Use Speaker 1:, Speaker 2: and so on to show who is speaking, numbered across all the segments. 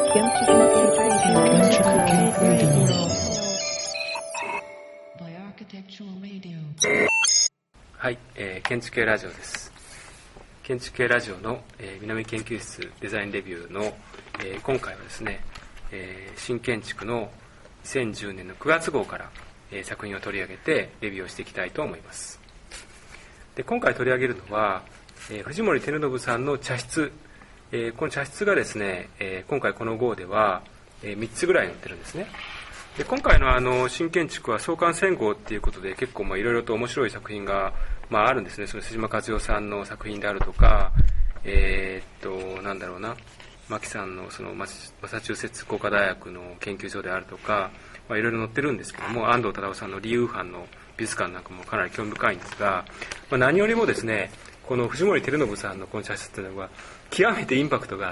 Speaker 1: はい、建築系ラジオです。建築系ラジオの、南研究室デザインレビューの、今回はですね、新建築の2010年の9月号から、作品を取り上げてレビューをしていきたいと思います。で、今回取り上げるのは、藤森照信さんの茶室、この茶室がですね、今回この号では、3つぐらい載ってるんですね。で、今回の新建築は創刊1000号っていうことで結構いろいろと面白い作品が、あるんですね。その辻間和代さんの作品であるとか、なんだろうな、牧さんのそのマサチューセッツ工科大学の研究所であるとか、いろいろ載ってるんですけども、安藤忠雄さんのリーウーハンの美術館なんかもかなり興味深いんですが、何よりもですね、この藤森照信さんのこの茶室っていうのは極めてインパクトがあって、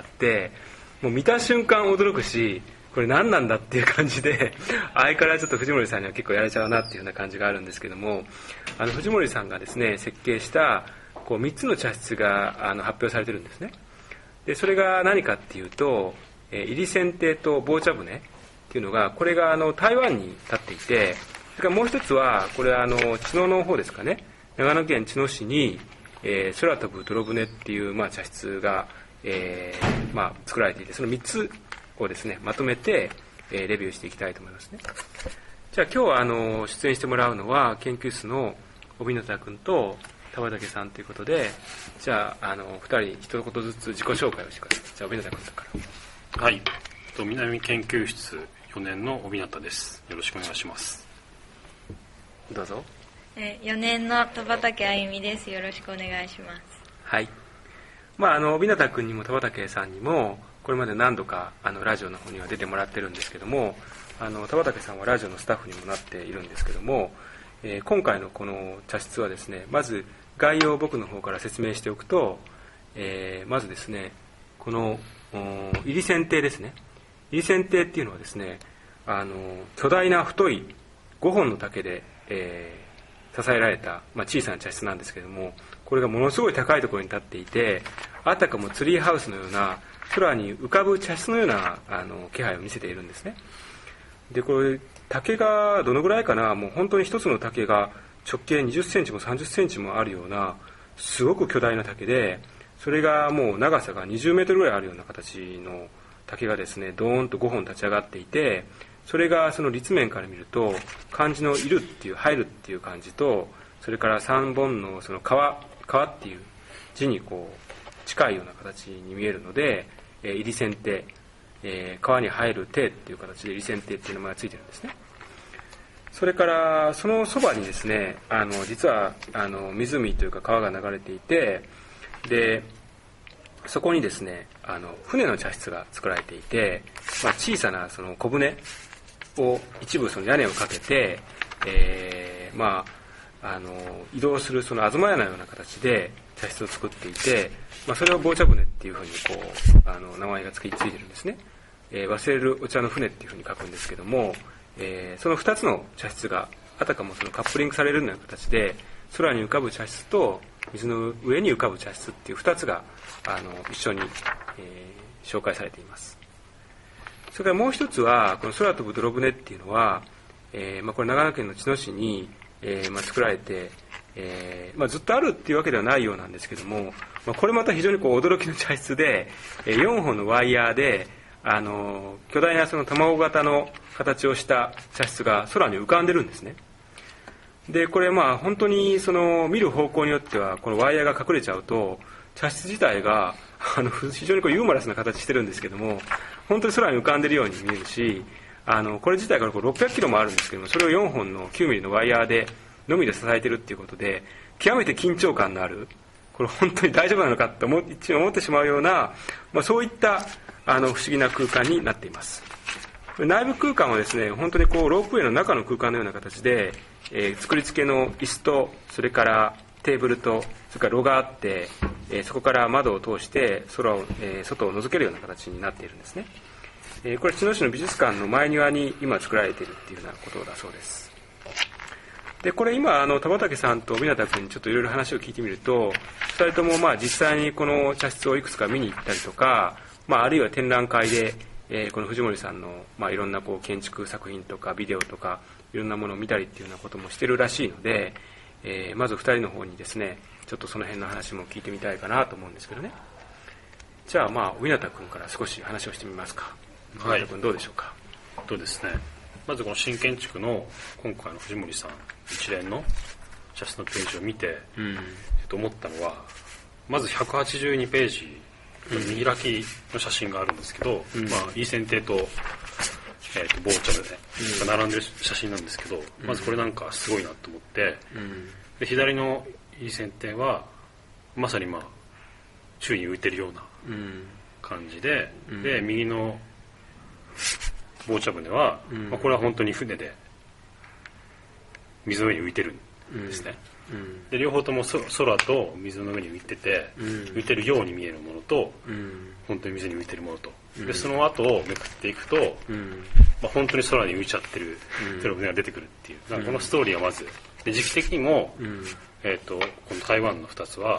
Speaker 1: もう見た瞬間驚くし、これ何なんだっていう感じで、相変わらずちょっと藤森さんには結構やれちゃうなっていうような感じがあるんですけども、藤森さんがですね、設計したこう3つの茶室が発表されてるんですね。で、それが何かっていうと、入り泉亭と棒茶船っていうのが、これが台湾に立っていて、それからもう一つは、これ茅野の方ですかね、長野県茅野市に、空飛ぶ泥船っていう、茶室が、作られていて、その3つをですね、まとめて、レビューしていきたいと思いますね。じゃあ今日は出演してもらうのは研究室の帯野田君と田畑さんということで、じゃあ2人一言ずつ自己紹介をしてください。じゃあ帯野田君から。
Speaker 2: はい、南研究室4年の帯野田です。よろしくお願いします。
Speaker 1: どうぞ。
Speaker 3: 4年の田畑あゆみです。よろしくお願いします。
Speaker 1: はい。帯野田君にも田畑さんにもこれまで何度かラジオの方には出てもらってるんですけども、田畑さんはラジオのスタッフにもなっているんですけども、今回のこの茶室はですね、まず概要を僕の方から説明しておくと、まずですね、この入り泉亭ですね。入り泉亭っていうのはですね、巨大な太い5本の竹で、支えられた、小さな茶室なんですけども、これがものすごい高いところに立っていて、あたかもツリーハウスのような空に浮かぶ茶室のような気配を見せているんですね。で、これ竹がどのぐらいかな、もう本当に一つの竹が直径20センチも30センチもあるようなすごく巨大な竹で、それがもう長さが20メートルぐらいあるような形の竹がですね、ドーンと5本立ち上がっていて、それがその立面から見ると漢字のいるっていう、入るっていう漢字と、それから3本のその川っていう字にこう近いような形に見えるので、入り泉亭、川に入る亭っていう形で入り泉亭っていう名前がついてるんですね。それからそのそばにですね、実は湖というか川が流れていて、でそこにですね、船の茶室が作られていて、小さなその小舟を一部その屋根をかけて、移動するその東屋のような形で茶室を作っていて、それを棒茶舟っていうふうにこう名前がついてるんですね。忘れるお茶の船っていうふうに書くんですけども、その2つの茶室があたかもそのカップリングされるような形で、空に浮かぶ茶室と水の上に浮かぶ茶室っていう2つが一緒に、紹介されています。それからもう一つは、この空飛ぶ泥船っていうのは、これ長野県の茅野市に、作られて、ずっとあるっていうわけではないようなんですけども、これまた非常にこう驚きの茶室で、4本のワイヤーで巨大なその卵型の形をした茶室が空に浮かんでるんですね。で、これ本当にその見る方向によってはこのワイヤーが隠れちゃうと、茶室自体が非常にこうユーモラスな形してるんですけども、本当に空に浮かんでるように見えるし、これ自体がこう600キロもあるんですけども、それを4本の9ミリのワイヤーでのみで支えてるっていうことで、極めて緊張感のある、これ本当に大丈夫なのかって一応思ってしまうような、そういった不思議な空間になっています。内部空間はですね、本当にこうロープウェイの中の空間のような形で、作り付けの椅子と、それからテーブルと、それから炉があって、そこから窓を通して外を覗けるような形になっているんですね。これ茅野市の美術館の前庭に今作られているっていうようなことだそうです。で、これ今田畑さんと帯名君にちょっといろいろ話を聞いてみると、2人とも実際にこの茶室をいくつか見に行ったりとか、あるいは展覧会で、 この藤森さんの、いろんな建築作品とかビデオとかいろんなものを見たりっていうようなこともしてるらしいので、まず2人の方にですねちょっとその辺の話も聞いてみたいかなと思うんですけどね。じゃあ小日向君から少し話をしてみますか。小日向君どうでしょうか。
Speaker 2: そうですね、まずこの新建築の今回の藤森さん一連の写真のページを見て、思ったのは、まず182ページ見開きの写真があるんですけど、イーセンテと、ボーチャムで並んでる写真なんですけど、まずこれなんかすごいなと思って、で左のイーセンテはまさに宙に浮いてるような感じで、で右のボーチャムでは、これは本当に船で水の上に浮いてるんですね。で両方とも空と水の上に浮いてて、浮いてるように見えるものと、本当に水に浮いてるものと、でその後をめくっていくと、本当に空に浮いちゃってる船が出てくるっていう、このストーリーはまずで時期的にも、この台湾の2つは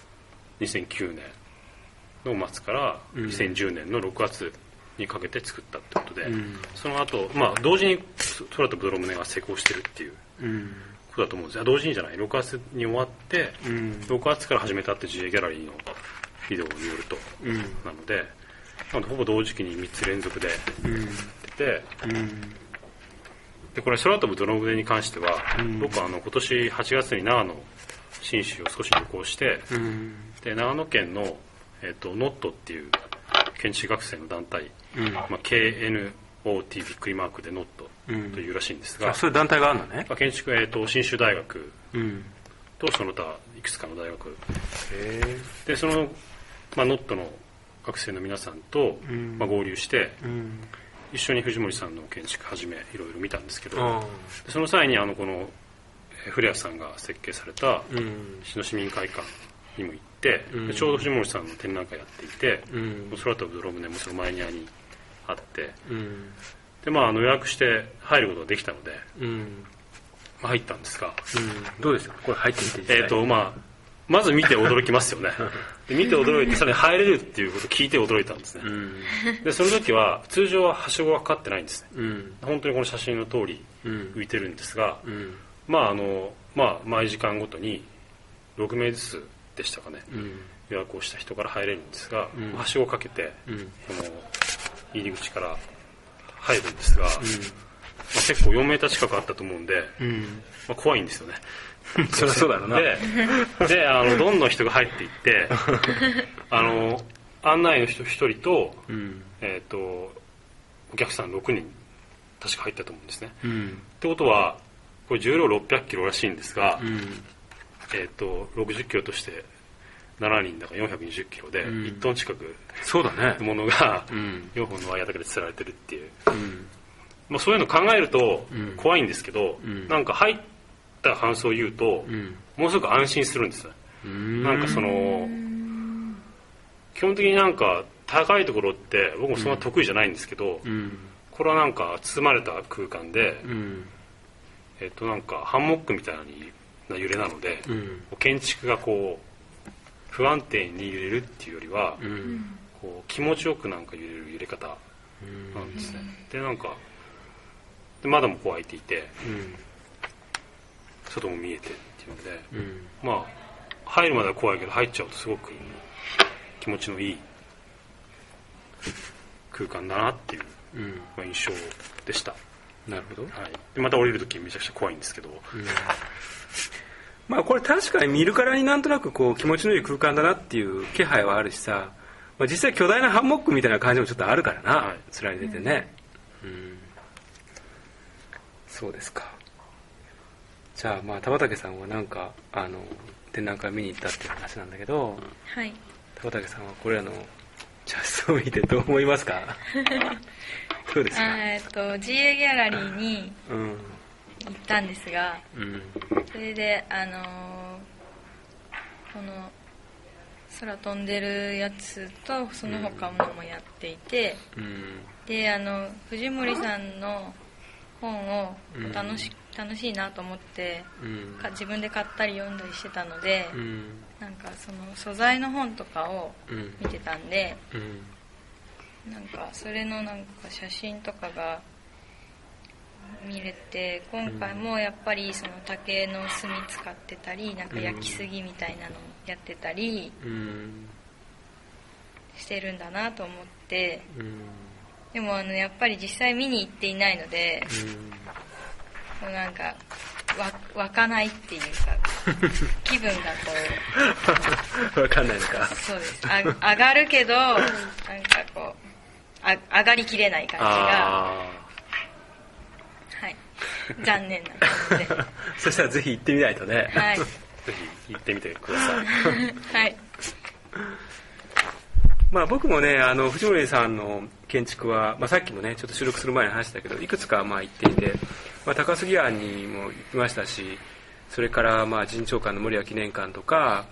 Speaker 2: 2009年の末から2010年の6月にかけて作ったってことで、その後、同時に空飛ぶ泥船が成功してるっていうことだと思うんです。同時にじゃない、6月に終わって、6月から始めたって GA ギャラリーのビデオによると、なのでほぼ同時期に3つ連続で出て、でこれ空飛ぶ泥船に関しては、僕は今年8月に長野信州を少し旅行して、で長野県の、ノットっていう建築学生の団体、KNOT びっくりマークでノットというらしいんですが、
Speaker 1: そういう団体があるのね。
Speaker 2: 建築、信州大学とその他いくつかの大学で、その、ノットの学生の皆さんと、合流して、一緒に藤森さんの建築はじめいろいろ見たんですけど、その際にこの古谷さんが設計された市の市民会館にも行って、ちょうど藤森さんの展覧会やっていて、空飛ぶ泥船もそのマイニアにあって、で予約して入ることができたので、入ったんですが、
Speaker 1: どうですかこれ入ってみて。
Speaker 2: まず見て驚きますよね。で見て驚いて、さらに入れるっていうことを聞いて驚いたんですね。でその時は通常ははしごがかかってないんですね。本当にこの写真の通り浮いてるんですが、毎時間ごとに6名ずつでしたかね、予約をした人から入れるんですが、はしごをかけて、この入り口から入るんですが、結構4メーター近くあったと思うんで、怖いんですよね。
Speaker 1: そりゃそうだろうな。
Speaker 2: でどんどん人が入っていって案内の人1人と、お客さん6人確か入ったと思うんですね。ってことはこれ重量600キロらしいんですが、60キロとして7人だから420キロで、1トン近く
Speaker 1: そうだね
Speaker 2: ものが4本のワイヤーだけで吊られてるっていう、そういうの考えると怖いんですけど、なんか入った感想を言うと、ものすごく安心するんですよ。なんか基本的になんか高いところって僕もそんな得意じゃないんですけど、これはなんか包まれた空間で、なんかハンモックみたいな揺れなので、建築がこう不安定に揺れるっていうよりは、こう気持ちよくなんか揺れる揺れ方なんですね。でなんかで窓もこう開いていて、外も見えてっていうので、入るまでは怖いけど入っちゃうとすごく気持ちのいい空間だなっていう、印象でした。
Speaker 1: なるほど。
Speaker 2: でまた降りるときめちゃくちゃ怖いんですけど、
Speaker 1: これ確かに見るからになんとなくこう気持ちのいい空間だなっていう気配はあるしさ、実際巨大なハンモックみたいな感じもちょっとあるからな、つられててね。そうですか。じゃあ田畑さんはなんか展覧会見に行ったっていう話なんだけど、田畑さんはこれらの写真を見てどう思いますか？どうですか
Speaker 3: ？GA ギャラリーに行ったんですが、それでこの空飛んでるやつとその他もやっていて、で藤森さんの本を楽しいなと思って、自分で買ったり読んだりしてたので、なんかその素材の本とかを見てたんで、 なんかそれのなんか写真とかが見れて、今回もやっぱりその竹の炭使ってたり、なんか焼き杉みたいなのやってたりしてるんだなと思って、でもやっぱり実際見に行っていないので、もうなんか湧かないっていうか気分だと
Speaker 1: 分かんないのか。
Speaker 3: そうです。上がるけどなんかこう上がりきれない感じが、はい、残念な感じで
Speaker 1: そしたらぜひ行ってみないとね。
Speaker 3: はい、ぜ
Speaker 2: ひ行ってみてください
Speaker 3: はい。
Speaker 1: まあ、僕もね藤森さんの建築は、まあ、さっきもねちょっと収録する前に話したけど、いくつかまあ行っていて、まあ、高杉庵にも行きましたし、それからまあ陣長館の守谷記念館とか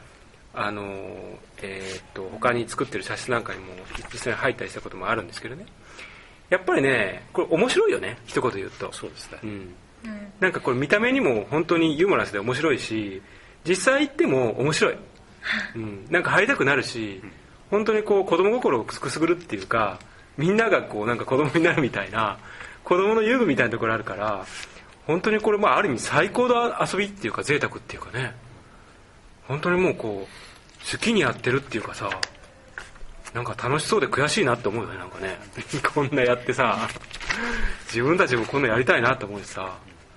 Speaker 1: 他に作ってる写真なんかにも実際に入ったりしたこともあるんですけどね、やっぱりねこれ面白いよね、一言言うと。
Speaker 2: そうですね、
Speaker 1: なんかこれ見た目にも本当にユーモラスで面白いし、実際行っても面白い、なんか入りたくなるし、本当にこう子供心をくすぐるっていうか、みんながこうなんか子供になるみたいな、子供の遊具みたいなところあるから、本当にこれまあある意味最高の遊びっていうか贅沢っていうかね、本当にもうこう好きにやってるっていうかさ、なんか楽しそうで悔しいなって思うよね、なんかねこんなやってさ自分たちもこんなやりたいなって思うしさ、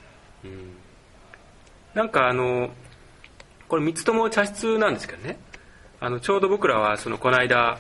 Speaker 1: なんかこれ3つとも茶室なんですけどね、ちょうど僕らはこの間、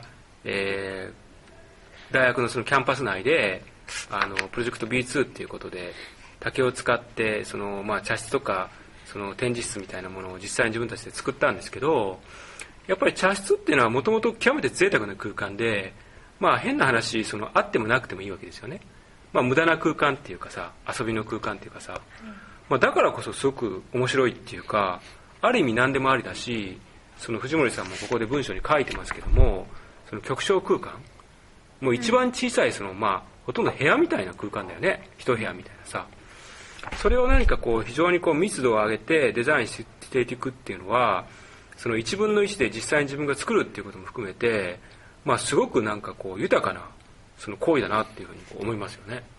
Speaker 1: 大学のそのキャンパス内でプロジェクト B2 っていうことで竹を使ってまあ茶室とか展示室みたいなものを実際に自分たちで作ったんですけど、やっぱり茶室っていうのはもともと極めて贅沢な空間で、まあ変な話あってもなくてもいいわけですよね。まあ無駄な空間っていうかさ、遊びの空間っていうかさ、まあ、だからこそすごく面白いっていうか、ある意味何でもありだし、藤森さんもここで文章に書いてますけども、極小空間、もう一番小さいまあほとんど部屋みたいな空間だよね、一部屋みたいなさ。それを何かこう非常にこう密度を上げてデザインしていくっていうのは、1分の1で実際に自分が作るっていうことも含めて、まあすごくなんかこう豊かな行為だなっていうふうにこう思いますよね。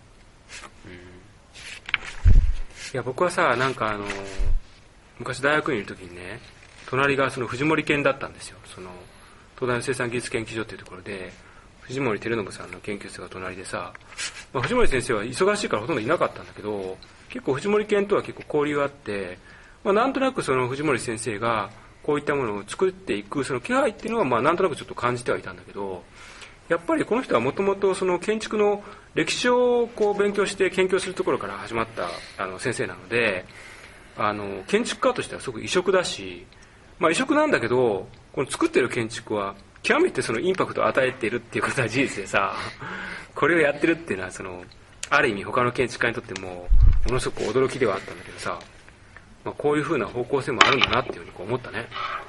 Speaker 1: いや僕はさ、なんか昔大学にいる時にね、隣が藤森研だったんですよ。東大の生産技術研究所っていうところで藤森照信さんの研究室が隣でさ、まあ、藤森先生は忙しいからほとんどいなかったんだけど、結構藤森研とは結構交流があって、まあ、なんとなく藤森先生がこういったものを作っていく気配っていうのはまあなんとなくちょっと感じてはいたんだけど、やっぱりこの人はもともと建築の歴史をこう勉強して研究するところから始まった先生なので、建築家としてはすごく異色だし、まあ、異色なんだけど、この作ってる建築は極めてインパクトを与えているっていうことは事実でさ、これをやってるっていうのはある意味他の建築家にとってもものすごく驚きではあったんだけどさ、まあ、こういう風な方向性もあるんだなっていうふうにこう思ったね。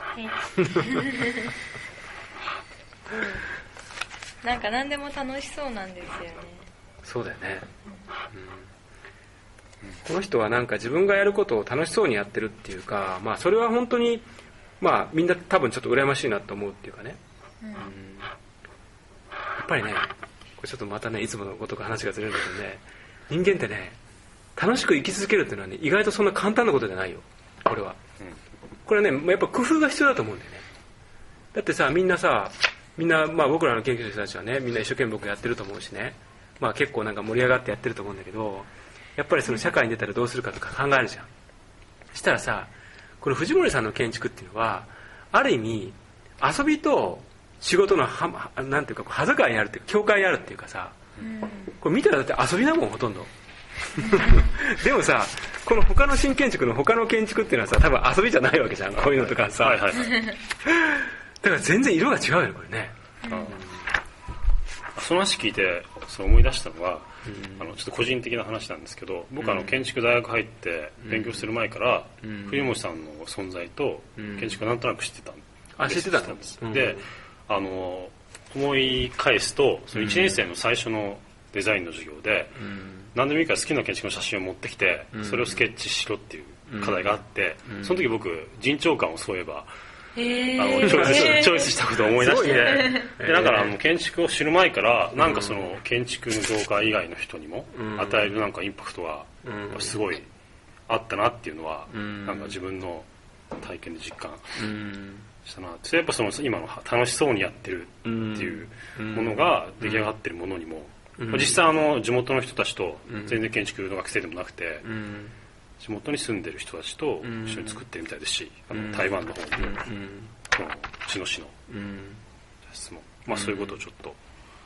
Speaker 3: なんか何でも楽しそうなんですよね。
Speaker 1: そうだよね、この人はなんか自分がやることを楽しそうにやってるっていうか、まあそれは本当にまあみんな多分ちょっと羨ましいなと思うっていうかね、やっぱりね、これちょっとまたねいつものごとく話がずれるんだけどね、人間ってね楽しく生き続けるっていうのはね意外とそんな簡単なことじゃないよ、これは。これはねやっぱ工夫が必要だと思うんだよね。だってさ、みんなまあ僕らの研究者たちはね、みんな一生懸命僕やってると思うしね、まあ結構なんか盛り上がってやってると思うんだけど、やっぱり社会に出たらどうするかとか考えるじゃん。そしたらさ、この藤森さんの建築っていうのはある意味遊びと仕事のなんていうか歯境にあるっていうか境界にあるっていうかさ、これ見たらだって遊びだもんほとんどでもさ、この他の新建築の他の建築っていうのはさ、多分遊びじゃないわけじゃん、こういうのとかさ、はいはいはい、だから全然色が違うよねこれね。
Speaker 2: その話聞いて思い出したのは、ちょっと個人的な話なんですけど、僕建築大学入って勉強する前から、藤森さんの存在と建築をなんとなく知ってたんです。で、思い返すと1年生の最初のデザインの授業で、何でもいいから好きな建築の写真を持ってきて、それをスケッチしろっていう課題があって、その時僕陣長館をそういえばチョイスしたことを思い出して、でだから建築を知る前からなんかその建築の業界以外の人にも与えるなんかインパクトはすごいあったなっていうのはなんか自分の体験で実感したな。やっぱその今の楽しそうにやってるっていうものが出来上がってるものにも、実際地元の人たちと全然建築の学生でもなくて、地元に住んでる人たちと一緒に作ってるみたいですし、台湾の方にもこの茅野市の質問、まあそういうことをちょっと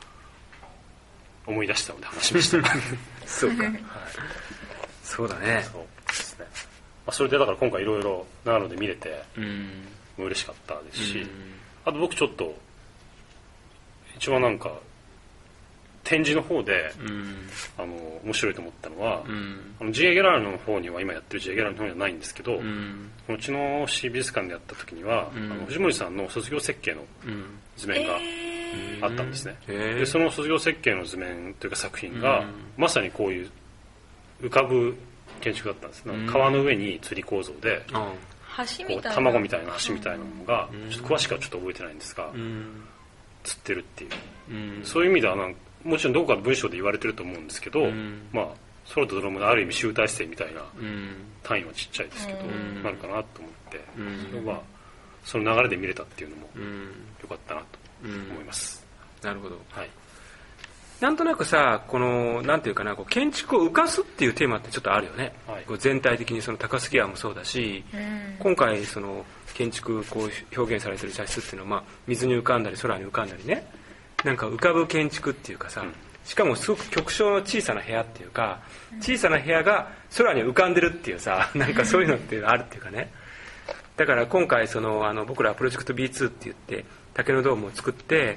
Speaker 2: 思い出したので話しました
Speaker 1: そうか、はい、そうだね。
Speaker 2: そうですね。それでだから今回いろいろ長野で見れて嬉しかったですし、あと僕ちょっと一番なんか展示の方で面白いと思ったのは、GA ギャラリーの方には今やってる GA ギャラリーの方にはないんですけど、うちの市美術館でやった時には藤森さんの卒業設計の図面があったんですね。でその卒業設計の図面というか作品がまさにこういう浮かぶ建築だったんです。川の上に吊り構造で
Speaker 3: 橋みたいな
Speaker 2: 卵みたいな橋みたいなのがちょっと詳しくはちょっと覚えてないんですが吊ってるっていう、そういう意味ではもちろんどこかの文章で言われてると思うんですけど、まあ空とドラムのある意味集大成みたいな単位はちっちゃいですけど、なるかなと思って、それはその流れで見れたっていうのも良かったなと思います。
Speaker 1: なるほど。
Speaker 2: はい。
Speaker 1: なんとなくさ、このなんていうかな、建築を浮かすっていうテーマってちょっとあるよね。はい、全体的にその高スケアもそうだし、今回その建築こう表現されてる茶室っていうのは、水に浮かんだり空に浮かんだりね、なんか浮かぶ建築っていうかさ、しかもすごく極小の小さな部屋っていうか、小さな部屋が空に浮かんでるっていうさ、なんかそういうのってあるっていうかね。だから今回その僕らプロジェクト B2 って言って竹のドームを作って、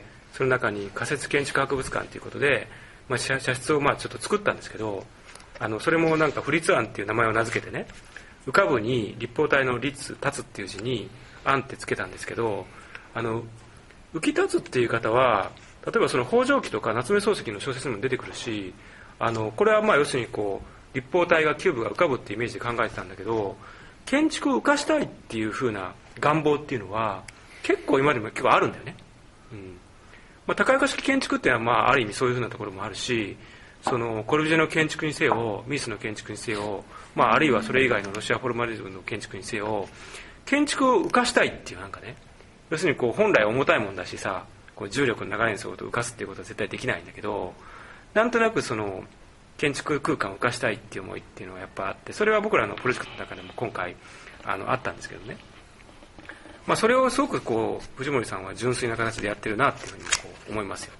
Speaker 1: その中に仮設建築博物館ということで、茶室をちょっと作ったんですけど、それもなんか不立庵っていう名前を名付けてね、浮かぶに立方体の立つっていう字に庵ってつけたんですけど、浮き立つっていう方は例えばその北条記とか夏目漱石の小説にも出てくるし、これは要するにこう立方体がキューブが浮かぶっていうイメージで考えてたんだけど、建築を浮かしたいっていう風な願望っていうのは結構今でも結構あるんだよね。高床式建築っていうのはある意味そういう風なところもあるし、そのコルビュジエの建築にせよミスの建築にせよ、あるいはそれ以外のロシアフォルマリズムの建築にせよ、建築を浮かしたいっていうなんかね、要するにこう本来重たいもんだしさ、こう重力の流れに沿うと浮かすっていうことは絶対できないんだけど、なんとなくその建築空間を浮かしたいっていう思いっていうのがやっぱあって、それは僕らのプロジェクトの中でも今回あったんですけどね、それをすごくこう藤森さんは純粋な形でやってるなっていうふうにこう思いますよ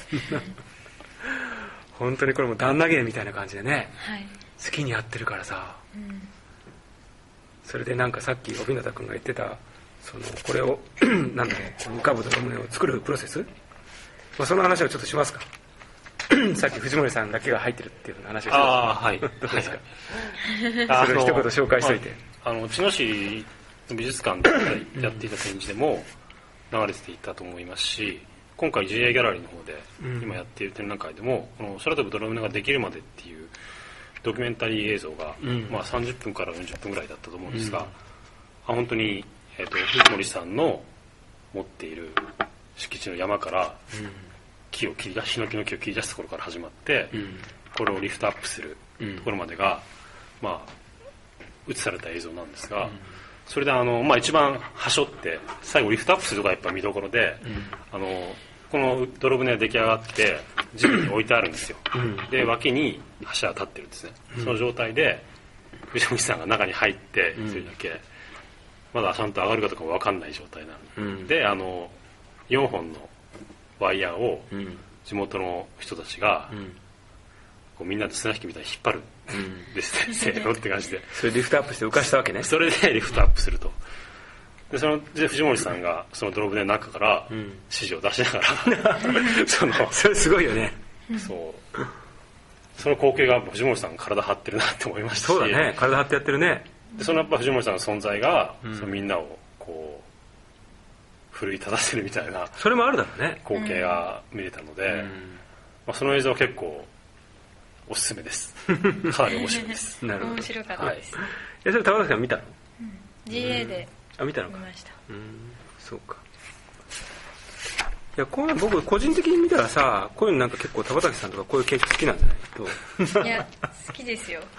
Speaker 1: 本当にこれも旦那芸みたいな感じでね、好きにやってるからさ、それでなんかさっき帯名君が言ってたこれをなんだろう、浮かぶドラムネを作るプロセス、その話をちょっとしますかさっき藤森さんだけが入ってるっていう話をしてた。
Speaker 2: はい。
Speaker 1: どうですかそれを一言紹介しといて。
Speaker 2: 茅野市の美術館でやっていた展示でも流れていたと思いますし、今回 GA ギャラリーの方で今やっている展覧会でも、この空飛ぶドラムネができるまでっていうドキュメンタリー映像が、30分から40分ぐらいだったと思うんですが、本当に藤森さんの持っている敷地の山からヒノキの木を切り出すところから始まって、これをリフトアップするところまでが映された映像なんですが、それで一番端折って最後リフトアップするところがやっぱ見どころで、この泥船が出来上がって地面に置いてあるんですよ。で脇に柱が立ってるんですね。その状態で藤森さんが中に入ってそれだけまだちゃんと上がるかとかも分かんない状態なので、4本のワイヤーを地元の人たちがこうみんなで綱引きみたいに引っ張るですね、せーのって感じで
Speaker 1: それでリフトアップして浮かしたわけね。
Speaker 2: それでリフトアップすると。で藤森さんがその泥船の中から指示を出しながら
Speaker 1: それすごいよね。
Speaker 2: その光景が藤森さん体張ってるなって思いましたし。
Speaker 1: そうだね、体張ってやってるね。
Speaker 2: でやっぱ藤森さんの存在が、みんなをこう奮い立たせるみたいな
Speaker 1: それもあるだろうね、
Speaker 2: 光景が見れたので、その映像は結構おすすめですかなり面白いです
Speaker 3: なるほど、面白かったです。
Speaker 1: それ高橋さん見たの？
Speaker 3: GA で
Speaker 1: あ、見たのか。
Speaker 3: 見ました。
Speaker 1: そうか。いや、こういうの僕個人的に見たらさ、こういうのなんか結構田畑さんとかこういう建築好きなんじゃないと。
Speaker 3: いや、好きですよ。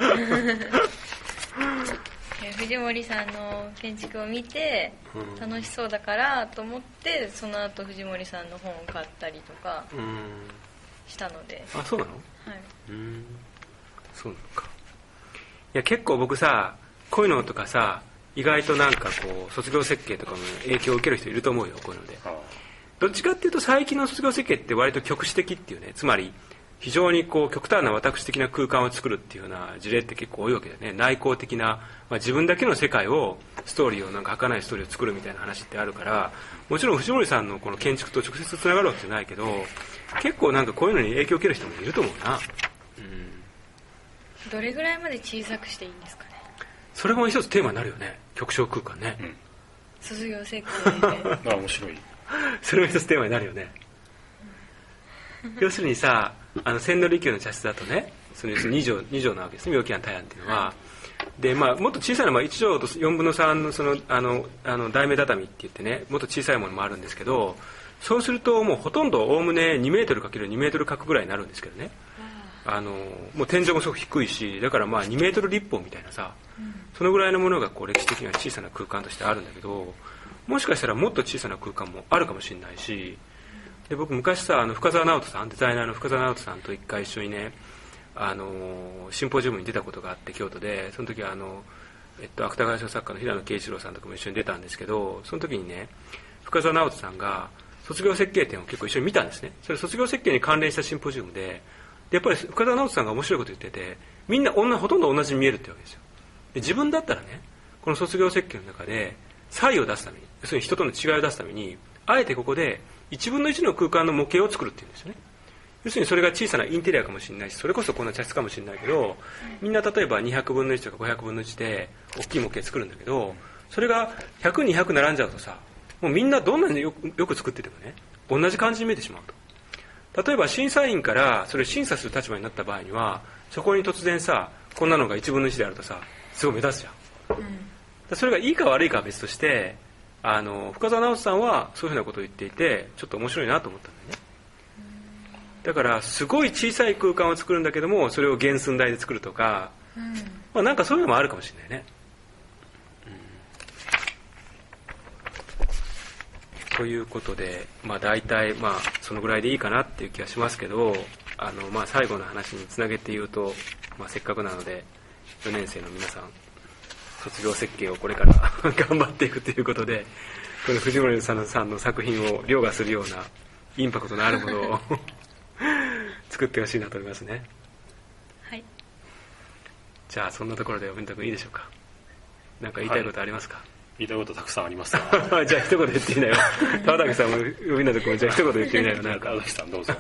Speaker 3: 藤森さんの建築を見て楽しそうだからと思って、その後藤森さんの本を買ったりとかしたので。
Speaker 1: あ、そうなの？
Speaker 3: はい。
Speaker 1: そうなのか。いや、結構僕さ、こういうのとかさ、意外となんかこう卒業設計とかも影響を受ける人いると思うよ、こういうので。どっちかっていうと最近の卒業設計って割と局地的っていうね、つまり非常にこう極端な私的な空間を作るっていうような事例って結構多いわけだよね。内向的な、自分だけの世界をストーリーをなんか儚いストーリーを作るみたいな話ってあるから、もちろん藤森さんのこの建築と直接つながるわけじゃないけど、結構なんかこういうのに影響を受ける人もいると思うな。
Speaker 3: どれぐらいまで小さくしていいんですかね。
Speaker 1: それも一つテーマになるよね、極小空間ね。
Speaker 3: 卒業設計で。
Speaker 2: 面白い。
Speaker 1: それも一つテーマになるよね。要するにさ、千利休の茶室だとね、その2畳なわけですね、妙見庵大安っていうのは。で、もっと小さな、1畳と4分の3のその大目畳って言ってね、もっと小さいものもあるんですけど、そうするともうほとんどおおむね2メートル ×2 メートル角ぐらいになるんですけどね。もう天井もすごく低いし、だから2メートル立方みたいなさ、そのぐらいのものがこう歴史的には小さな空間としてあるんだけど、もしかしたらもっと小さな空間もあるかもしれないし、で僕昔さ、深澤直人さん、デザイナーの深澤直人さんと一回一緒にね、シンポジウムに出たことがあって、京都で。その時は芥川賞作家の平野啓一郎さんとかも一緒に出たんですけど、その時にね、深澤直人さんが卒業設計展を結構一緒に見たんですね。それ卒業設計に関連したシンポジウムで、やっぱり深澤直人さんが面白いこと言ってて、みんなほとんど同じに見えるってわけですよ。で自分だったらね、この卒業設計の中で差異を出すために、要するに人との違いを出すために、あえてここで1分の1の空間の模型を作るっていうんですよね。要するにそれが小さなインテリアかもしれないし、それこそこんな茶室かもしれないけど、みんな例えば200分の1とか500分の1で大きい模型作るんだけど、それが100、200並んじゃうとさ、もうみんなどんなによく作っててもね、同じ感じに見えてしまうと。例えば審査員からそれを審査する立場になった場合には、そこに突然さ、こんなのが1分の1であるとさ、すごい目立つじゃん。それがいいか悪いかは別として、深澤直人さんはそういうふうなことを言っていて、ちょっと面白いなと思ったんだよね。だからすごい小さい空間を作るんだけども、それを原寸大で作るとか、なんかそういうのもあるかもしれないね。ということで、大体そのぐらいでいいかなっていう気がしますけど、最後の話につなげて言うと、せっかくなので4年生の皆さん、卒業設計をこれから頑張っていくということで、この藤森さんの作品を凌駕するようなインパクトのあるものを作ってほしいなと思いますね。
Speaker 3: はい。
Speaker 1: じゃあそんなところでお弁当君いいでしょうか。何か言いたいことありますか。
Speaker 2: 言いたいことたくさんありますが
Speaker 1: じゃあ一言言ってみなよ。田畑さんも海野君もじゃあ一言言ってみなよ。
Speaker 2: 田畑さんどうぞ。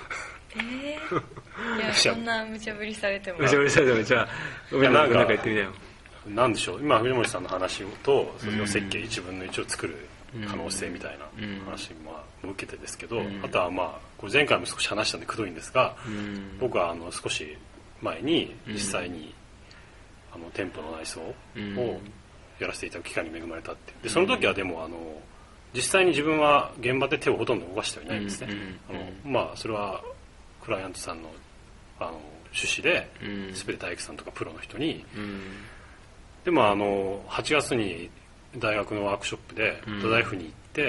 Speaker 3: いや、そんな無茶ぶりされても。
Speaker 1: 無茶ぶりされても、じゃあ海野君なんか言ってみなよ。
Speaker 2: なんでしょう、今藤森さんの話と卒業設計1分の1を作る可能性みたいな話も受けてですけど、あとはこれ前回も少し話したんでくどいんですが、僕は少し前に実際に店舗の内装をやらせていただく機会に恵まれたって。でその時はでも実際に自分は現場で手をほとんど動かしてはいないんですね。それはクライアントさんの趣旨で全て大工さんとかプロの人に、でも8月に大学のワークショップで太宰府に行って、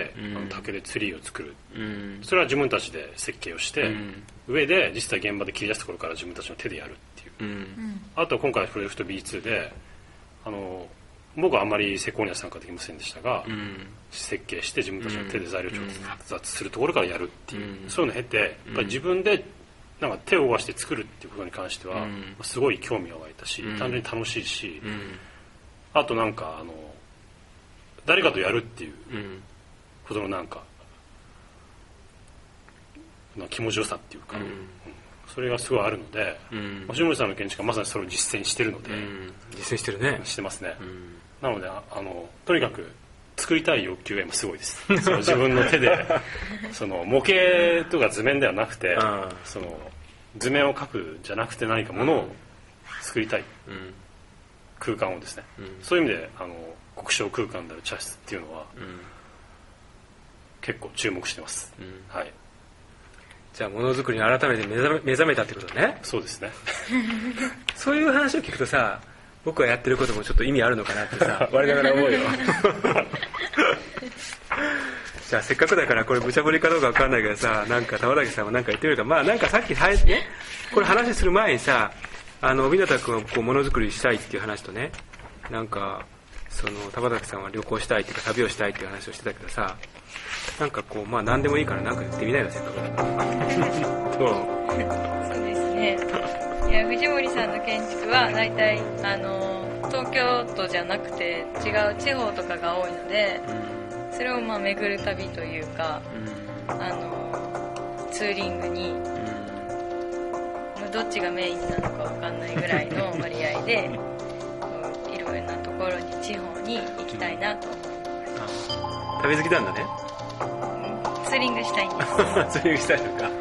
Speaker 2: 竹でツリーを作る、それは自分たちで設計をして、上で実際現場で切り出すところから自分たちの手でやるっていう、あと今回プロジェクト B2 で僕はあんまり施工には参加できませんでしたが、設計して自分たちの手で材料調達するところからやるっていう、そういうのを経てやっぱり自分でなんか手を動かして作るっていうことに関しては、すごい興味が湧いたし、単純に楽しいし、あとなんか誰かとやるっていうことのなんか気持ちよさっていうか、それがすごいあるので、藤森さんの建築はまさにそれを実践してるので、
Speaker 1: 実践してるね。
Speaker 2: してますね。なのでとにかく作りたい欲求が今すごいです。その自分の手でその模型とか図面ではなくて、その図面を描くじゃなくて何かものを作りたい、空間をですね、そういう意味で極小空間である茶室っていうのは、結構注目してます、はい。
Speaker 1: じゃあものづくりに改めて目覚めたってことね。
Speaker 2: そうですね
Speaker 1: そういう話を聞くとさ、僕がやってることもちょっと意味あるのかなってさ我ながら思うよじゃあせっかくだからこれ無茶ぶりかどうか分かんないけどさ、なんか玉竹さんもなんか言ってみるか。まあなんかさっきねこれ話する前にさ、湊君はこうものづくりしたいっていう話とね、なんかその玉竹さんは旅行したいっていうか旅をしたいっていう話をしてたけどさ、なんかこうまあ何でもいいからなんか言ってみないよ、せっかくだから
Speaker 3: そうですね。いや、藤森さんの建築は大体東京都じゃなくて違う地方とかが多いので、それをまあ巡る旅というか、ツーリングに、どっちがメインなのか分かんないぐらいの割合でいろいろなところに地方に行きたいなと思います。
Speaker 1: 旅好きなんだね。
Speaker 3: ツーリングしたいんです
Speaker 1: ツーリングしたいのか、はい、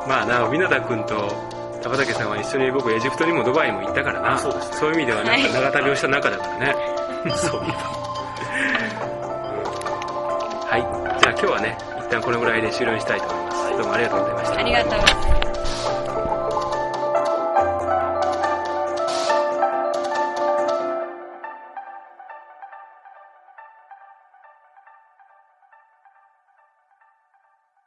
Speaker 1: まあな、湊君と玉竹さんは一緒に僕エジプトにもドバイにも行ったからな。そうです、ね、そういう意味ではなんか長旅をした中だからね、はい、そういえばはい、じゃあ今日はね一旦このぐらいで終了にしたいと思います。どうもありがとうございました。
Speaker 3: ありがとうございます。